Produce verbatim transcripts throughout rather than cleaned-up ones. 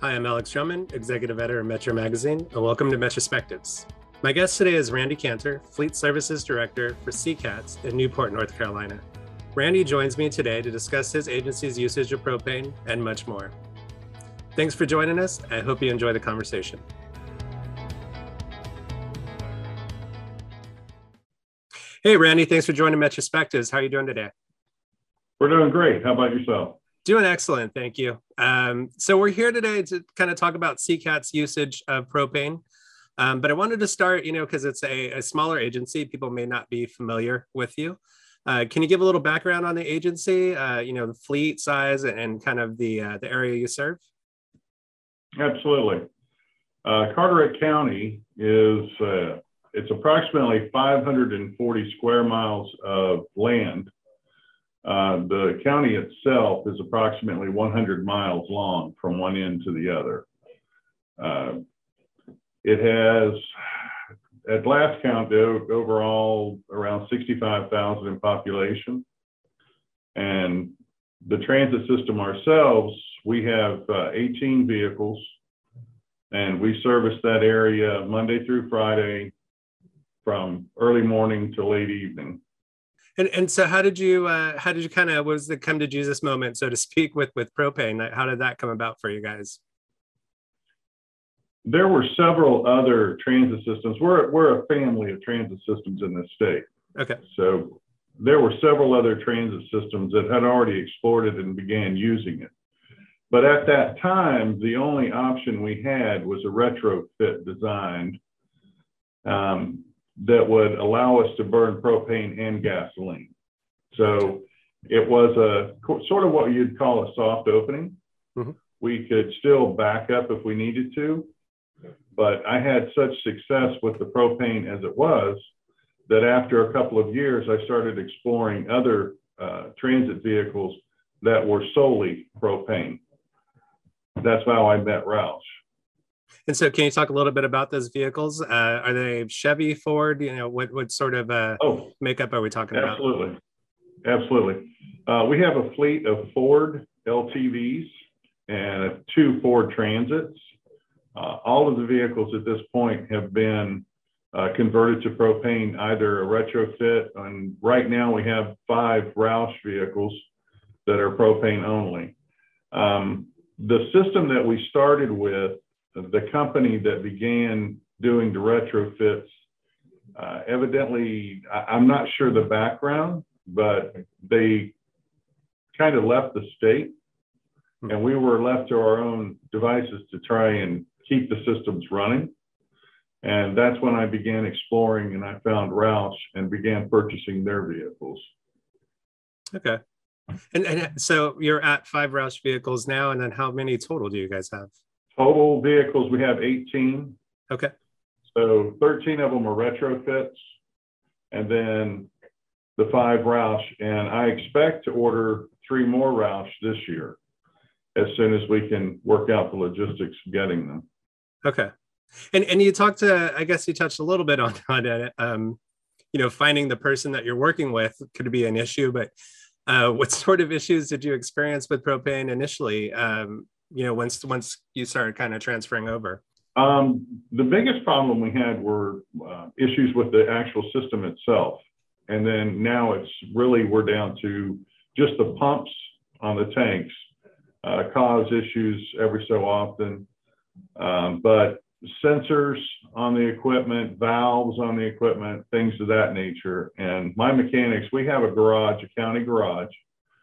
Hi, I'm Alex Drummond, Executive Editor of Metro Magazine, and welcome to Metrospectives. My guest today is Randy Cantor, Fleet Services Director for SeaCats in Newport, North Carolina. Randy joins me today to discuss his agency's usage of propane and much more. Thanks for joining us. I hope you enjoy the conversation. Hey, Randy, thanks for joining Metrospectives. How are you doing today? We're doing great. How about yourself? Doing excellent, thank you. Um, so we're here today to kind of talk about SeaCat's usage of propane. Um, but I wanted to start, you know, because it's a, a smaller agency, people may not be familiar with you. Uh, can you give a little background on the agency, uh, you know, the fleet size and kind of the, uh, the area you serve? Absolutely. Uh, Carteret County is, uh, it's approximately five hundred forty square miles of land. Uh, the county itself is approximately one hundred miles long from one end to the other. Uh, it has, at last count, overall around sixty-five thousand in population. And the transit system ourselves, we have uh, eighteen vehicles, and we service that area Monday through Friday from early morning to late evening. And and so how did you uh, how did you kind of was the come to Jesus moment, so to speak, with with propane? How did that come about for you guys? There were several other transit systems. We're we're a family of transit systems in this state. Okay. So there were several other transit systems that had already explored it and began using it. But at that time, the only option we had was a retrofit design um, that would allow us to burn propane and gasoline. So it was a sort of what you'd call a soft opening. Mm-hmm. We could still back up if we needed to, but I had such success with the propane as it was that after a couple of years, I started exploring other uh, transit vehicles that were solely propane. That's how I met Roush. And so can you talk a little bit about those vehicles? Uh, are they Chevy, Ford? You know, what, what sort of uh, oh, makeup are we talking absolutely. about? Absolutely. Absolutely. Uh, we have a fleet of Ford L T Vs and two Ford Transits. Uh, all of the vehicles at this point have been uh, converted to propane, either a retrofit, and right now we have five Roush vehicles that are propane only. Um, the system that we started with, the company that began doing the retrofits, uh, evidently, I, I'm not sure the background, but they kind of left the state and we were left to our own devices to try and keep the systems running. And that's when I began exploring and I found Roush and began purchasing their vehicles. Okay. And, and so you're at five Roush vehicles now, and then how many total do you guys have? Total vehicles, we have eighteen. Okay. So thirteen of them are retrofits, and then the five Roush. And I expect to order three more Roush this year as soon as we can work out the logistics of getting them. Okay. And and you talked to, I guess you touched a little bit on, on it, um, you know, finding the person that you're working with could be an issue, but uh, what sort of issues did you experience with propane initially? Um, you know, once once you started kind of transferring over? Um, the biggest problem we had were uh, issues with the actual system itself. And then now it's really, we're down to just the pumps on the tanks uh, cause issues every so often. Um, but sensors on the equipment, valves on the equipment, things of that nature. And my mechanics, we have a garage, a county garage.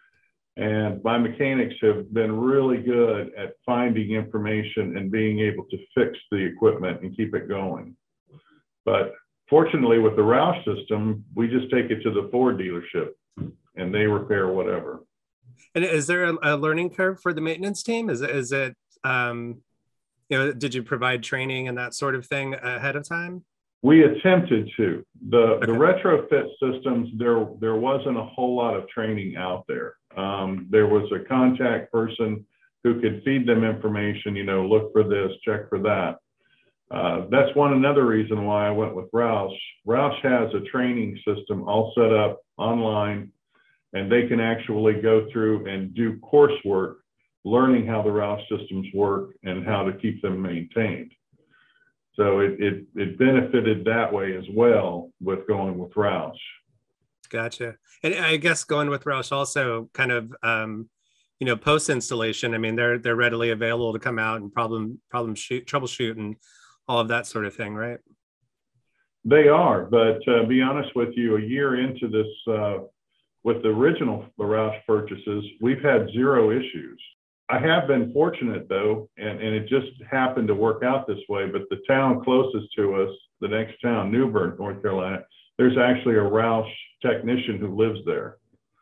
And my mechanics have been really good at finding information and being able to fix the equipment and keep it going. But fortunately, with the Roush system, we just take it to the Ford dealership and they repair whatever. And is there a, a learning curve for the maintenance team? Is it, is it um, you know, did you provide training and that sort of thing ahead of time? We attempted to. The, okay. the retrofit systems, there, there wasn't a whole lot of training out there. Um, there was a contact person who could feed them information, you know, look for this, check for that. Uh, that's one another reason why I went with Roush. Roush has a training system all set up online, and they can actually go through and do coursework learning how the Roush systems work and how to keep them maintained. So it, it, it benefited that way as well with going with Roush. Gotcha. And I guess going with Roush also kind of, um, you know, post installation. I mean, they're they're readily available to come out and problem problem shoot, troubleshoot, and all of that sort of thing, right? They are, but uh, be honest with you, a year into this, uh, with the original Roush purchases, we've had zero issues. I have been fortunate though, and, and it just happened to work out this way, but the town closest to us, the next town, New Bern, North Carolina, there's actually a Roush technician who lives there.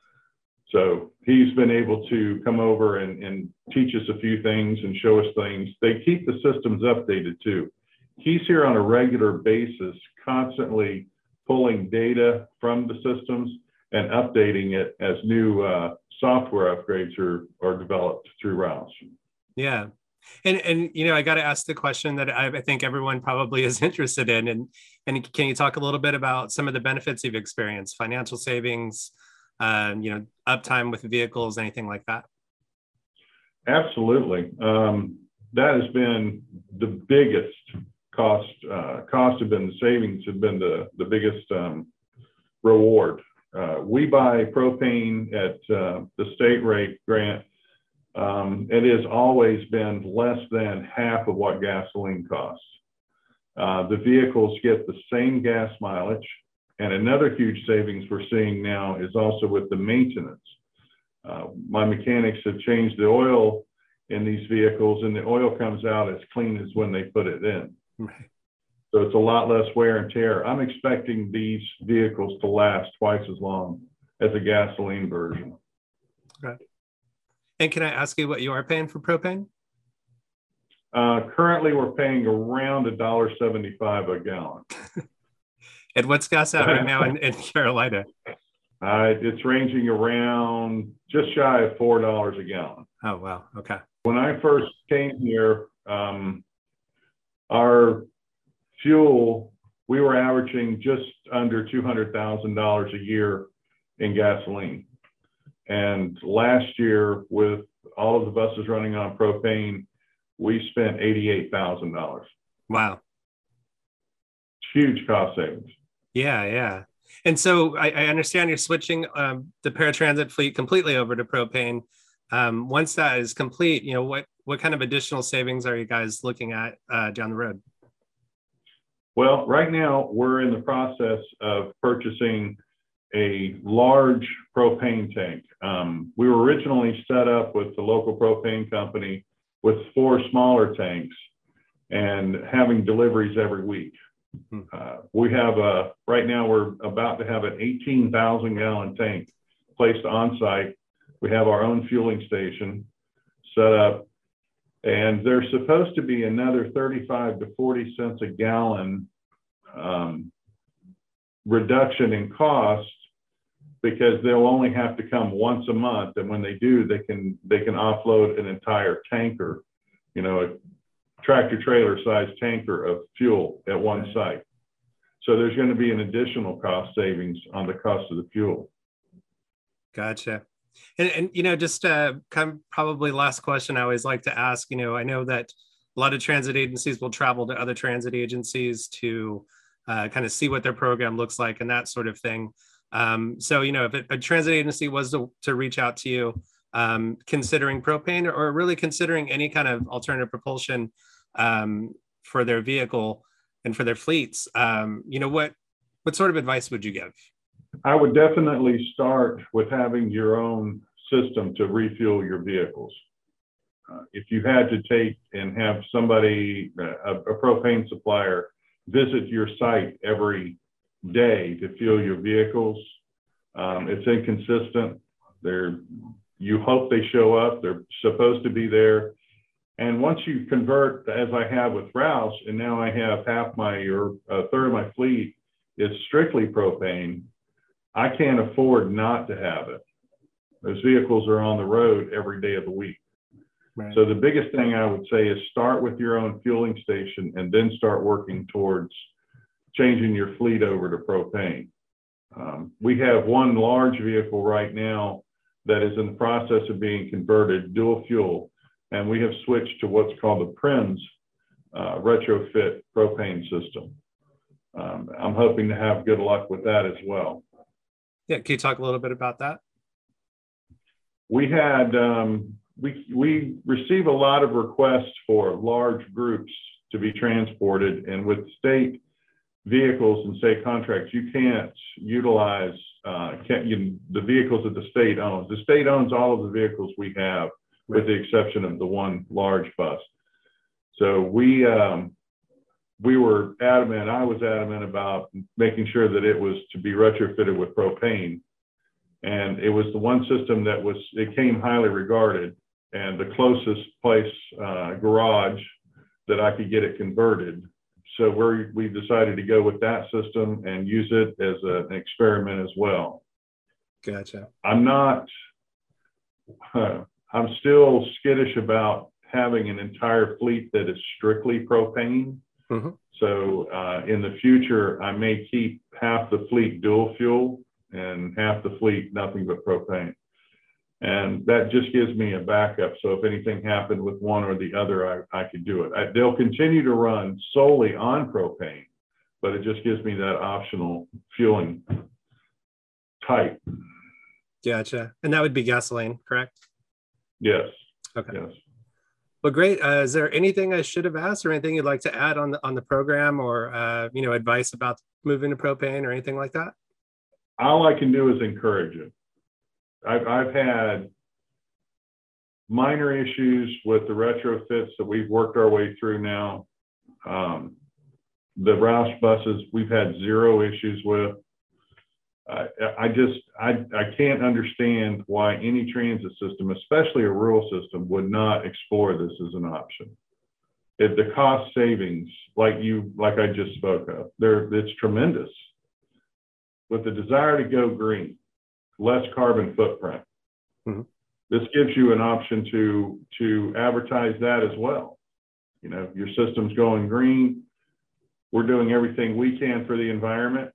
So he's been able to come over and, and teach us a few things and show us things. They keep the systems updated too. He's here on a regular basis, constantly pulling data from the systems and updating it as new uh, software upgrades are, are developed through Roush. Yeah. And, and, you know, I got to ask the question that I, I think everyone probably is interested in. And, and can you talk a little bit about some of the benefits you've experienced, financial savings, um, you know, uptime with vehicles, anything like that? Absolutely. Um, that has been the biggest cost. Uh, cost have been the savings have been the, the biggest um, reward. Uh, we buy propane at uh, the state rate, Grant. Um, it has always been less than half of what gasoline costs. Uh, the vehicles get the same gas mileage. And another huge savings we're seeing now is also with the maintenance. Uh, my mechanics have changed the oil in these vehicles, and the oil comes out as clean as when they put it in. Right. So it's a lot less wear and tear. I'm expecting these vehicles to last twice as long as a gasoline version. Right. And can I ask you what you are paying for propane? Uh, currently, we're paying around one dollar seventy-five a gallon. And what's gas at right now in, in Carolina? Uh, it's ranging around just shy of four dollars a gallon. Oh, wow. Okay. When I first came here, um, our fuel, we were averaging just under two hundred thousand dollars a year in gasoline. And last year, with all of the buses running on propane, we spent eighty-eight thousand dollars. Wow. Huge cost savings. Yeah, yeah. And so I, I understand you're switching um, the paratransit fleet completely over to propane. Um, once that is complete, you know, what what kind of additional savings are you guys looking at uh, down the road? Well, right now we're in the process of purchasing a large propane tank. Um, we were originally set up with the local propane company with four smaller tanks and having deliveries every week. Uh, we have a, right now we're about to have an eighteen thousand gallon tank placed on site. We have our own fueling station set up, and there's supposed to be another thirty-five to forty cents a gallon um, reduction in cost, because they'll only have to come once a month, and when they do, they can they can offload an entire tanker, you know, a tractor trailer sized tanker of fuel at one site. So there's going to be an additional cost savings on the cost of the fuel. Gotcha. And, and you know, just uh, kind of probably last question I always like to ask, you know, I know that a lot of transit agencies will travel to other transit agencies to uh, kind of see what their program looks like and that sort of thing. Um, so, you know, if a transit agency was to, to reach out to you, um, considering propane or really considering any kind of alternative propulsion um, for their vehicle and for their fleets, um, you know, what, what sort of advice would you give? I would definitely start with having your own system to refuel your vehicles. Uh, if you had to take and have somebody, a, a propane supplier, visit your site every day to fuel your vehicles, um, it's inconsistent. They're, you hope they show up, they're supposed to be there. And once you convert, as I have with Roush, and now I have half my, or a third of my fleet is strictly propane, I can't afford not to have it. Those vehicles are on the road every day of the week. Right. So the biggest thing I would say is start with your own fueling station and then start working towards changing your fleet over to propane. Um, we have one large vehicle right now that is in the process of being converted dual fuel. And we have switched to what's called the Prins uh, retrofit propane system. Um, I'm hoping to have good luck with that as well. Yeah, can you talk a little bit about that? We had, um, we, we receive a lot of requests for large groups to be transported, and with state vehicles and state contracts, you can't utilize uh, can't, you, the vehicles that the state owns. The state owns all of the vehicles we have, with the exception of the one large bus. So we um, we were adamant, I was adamant about making sure that it was to be retrofitted with propane. And it was the one system that was, it came highly regarded, and the closest place, uh, garage that I could get it converted. So we're, we decided to go with that system and use it as a, an experiment as well. Gotcha. I'm not, uh, I'm still skittish about having an entire fleet that is strictly propane. Mm-hmm. So uh, in the future, I may keep half the fleet dual fuel and half the fleet nothing but propane. And that just gives me a backup. So if anything happened with one or the other, I, I could do it. I, they'll continue to run solely on propane, but it just gives me that optional fueling type. Gotcha. And that would be gasoline, correct? Yes. Okay. Yes. Well, great. Uh, is there anything I should have asked, or anything you'd like to add on the on the program, or uh, you know, advice about moving to propane or anything like that? All I can do is encourage it. I've, I've had minor issues with the retrofits that we've worked our way through now. Um, the Roush buses, we've had zero issues with. Uh, I just, I, I can't understand why any transit system, especially a rural system, would not explore this as an option. If the cost savings, like you, like I just spoke of, there, it's tremendous. With the desire to go green, less carbon footprint. Mm-hmm. This gives you an option to, to advertise that as well. You know, your system's going green. We're doing everything we can for the environment.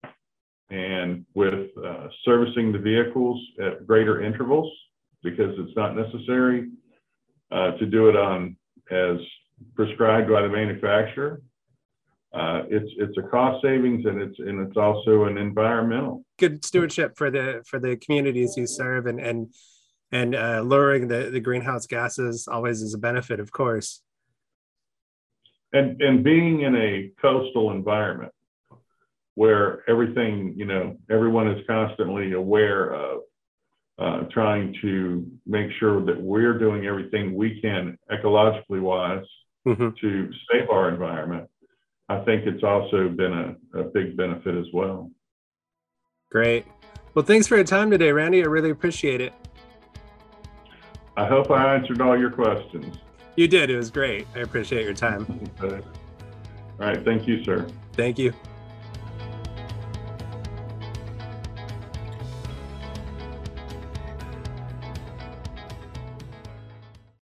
And with uh, servicing the vehicles at greater intervals, because it's not necessary uh, to do it on as prescribed by the manufacturer. Uh, it's it's a cost savings, and it's and it's also an environmental good stewardship for the for the communities you serve, and and and uh, lowering the the greenhouse gases always is a benefit, of course. And and being in a coastal environment where everything, you know, everyone is constantly aware of uh, trying to make sure that we're doing everything we can ecologically wise mm-hmm. to save our environment. I think it's also been a, a big benefit as well. Great. Well, thanks for your time today, Randy. I really appreciate it. I hope I answered all your questions. You did. It was great. I appreciate your time. Okay. All right. Thank you, sir. Thank you.